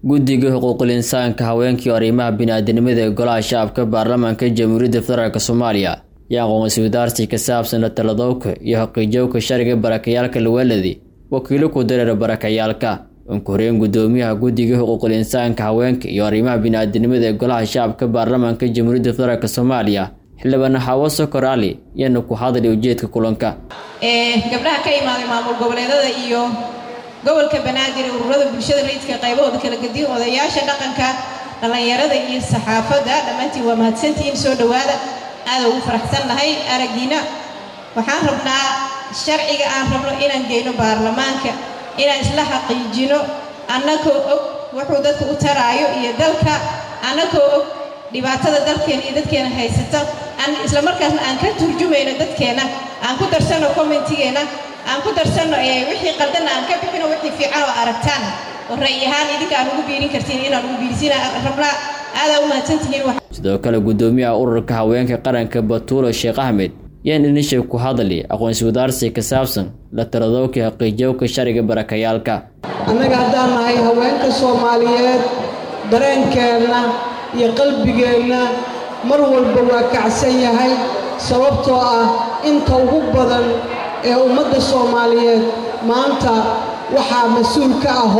guddiga xuquuqul insaanka haweenkii arrimaha bini'aadanimada ee golaha shacabka baarlamaanka jamhuuriyadda federaalk Soomaaliya ayaa aqoonsi wadaarsi ka saabsan taladowka iyo xaqiijinta sharciga barakayaalka lawaladi wakiilo ku dareera barakayaalka koreen gudoomiyaha guddiga xuquuqul insaanka haweenka iyo arrimaha bini'aadanimada ee golaha shacabka baarlamaanka jamhuuriyadda federaalk Soomaaliya xildhibaan Hawo Sokor Ali yana ku hadlay ujeedka kulanka gabdhaha ka imaaday maamul goboleedada iyo gobolka Banaadir ururada bulshada rayidka qaybahooda kala gadiyo odayaasha dhaqanka dhalinyarada iyo saxaafadda dhamaantii waa mahadsantihiin soo dhawaada aad ugu faraxsanahay aragiina waxaan rabnaa sharciga aan rabno inaan geeyno baarlamaanka inaan isla xaqiijino annagoo og wuxuu dadku u taraayo iyo dalka annagoo og dhibaatada dalkeena iyo dadkeena haysata aan isla markaasna aan ka turjumayno dadkeena aan ku darsano commentigeena aan ku darsano wixii qaldan aan ka bixino wixii fiican oo aragtaan oo ra'yahan idinka aan ugu biirin kartiin inaan ugu biirisina rabnaa aad u mahadsantihiin sidoo kale gudoomiyaha ururka haweenka qaranka Batuulo Sheekh Ahmed yaan inishay ku hadlay aqoonsi wadaarsi ka saabsan la taladowka xaqiijinta sharciga barakayaalka annaga haddaan nahay haweenka Soomaaliyeed dareenkeena iyo qalbigeena mar walba waa kacsan yahay sababtoo ah inta ugu badan ee ummadda Soomaaliyeed maanta waxaa mas'uul ka ah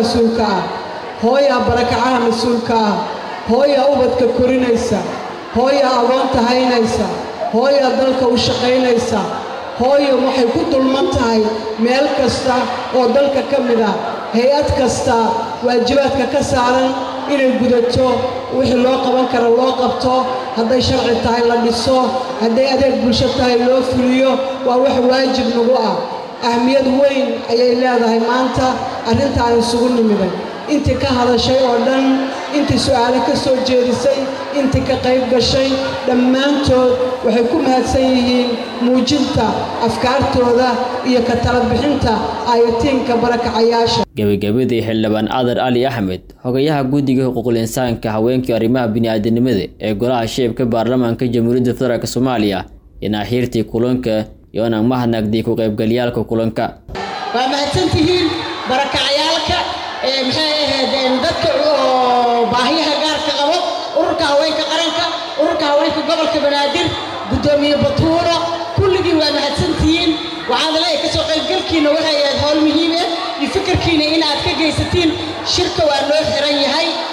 hooya barakacaha mas'uul ka ah hooya ubadka korinaysa hooya agoonta haynaysa hooya dalka u shaqaynaysa hooyo waxay ku dulman tahay meel kasta oo dalka ka mid ah hay'ad kasta waajibaadka ka saaran inay gudato wixii loo qaban karo loo qabto hadday sharci tahay la dhiso hadday adeeg bulsho tahay loo fuliyo waa wax waajib nagu ah ahmiyad weyn ayay leedahay maanta arrintaan isugu nimiday intii ka hadashay oo dhan intii su'aalo ka soo jeedisay intii ka qayb gashay dhammaantood waxay ku mahadsan yihiin muujinta afkaartooda iyo ka tala bixinta ayatiinka barakacayaasha gabagabadii xildhibaan Adar Ali Ahmed xogayaha guddiga xuquuqul insaanka haweenkii arrimaha bini'aadanimada ee golaha shacabka baarlamaanka jamhuuriyadda federaalk Soomaaliya ina xirtii kulanka iyo aan mahadnaqdi ku qaybgaliyaalka kulanka waa mahadsantihiin barakacayaalka maxay ahaydeen dadka baahiyaha gaarka qabo ururka haweenka qaranka ururka haweenka gobolka Banaadir gudoomiye Batuulo kulligii waa mahadsantihiin waxaad leeyahay ka soo qaybgalkiina waxay ahayd hawl muhiim ah iyo fikirkiina in aad ka geysatiin shirka waa loo xiran yahay